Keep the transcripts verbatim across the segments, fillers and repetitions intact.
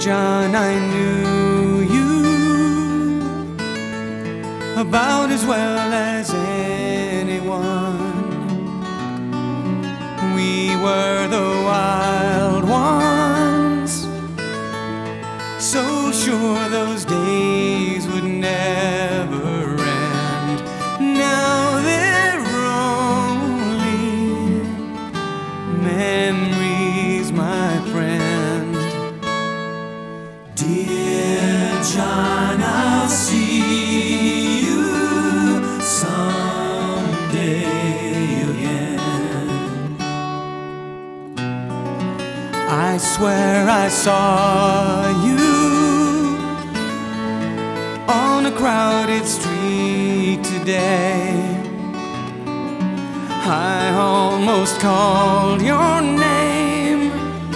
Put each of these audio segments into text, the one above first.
John, I knew you about as well as anyone. We were the wild ones, so sure those days would never end. Now they're only memories, my friend. Dear John, I'll see you someday again. I swear I saw you on a crowded street today. I almost called your name,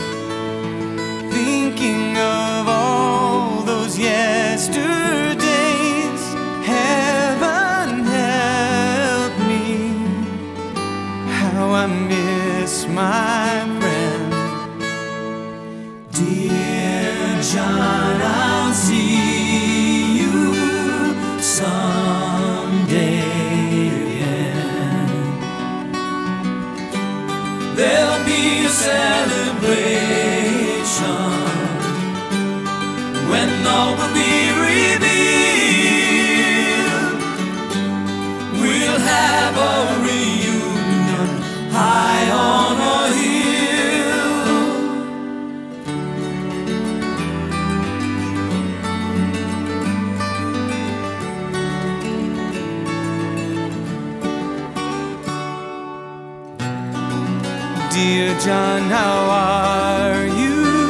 thinking of all those yesterdays. Heaven help me, how I miss my friend. Dear John, I'll see you someday again. There'll be a celebration when all will be revealed. We'll have a reunion high on a hill. Dear John, how are you?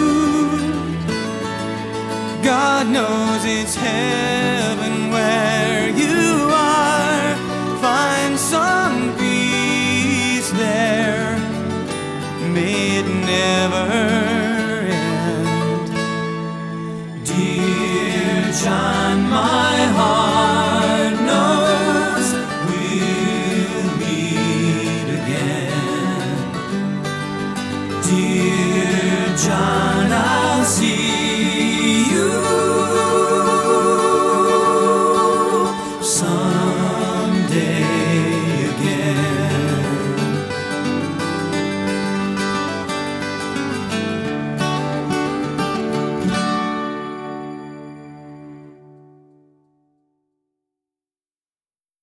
God knows it's heaven where you are. Find some peace there, may it never end. Dear John,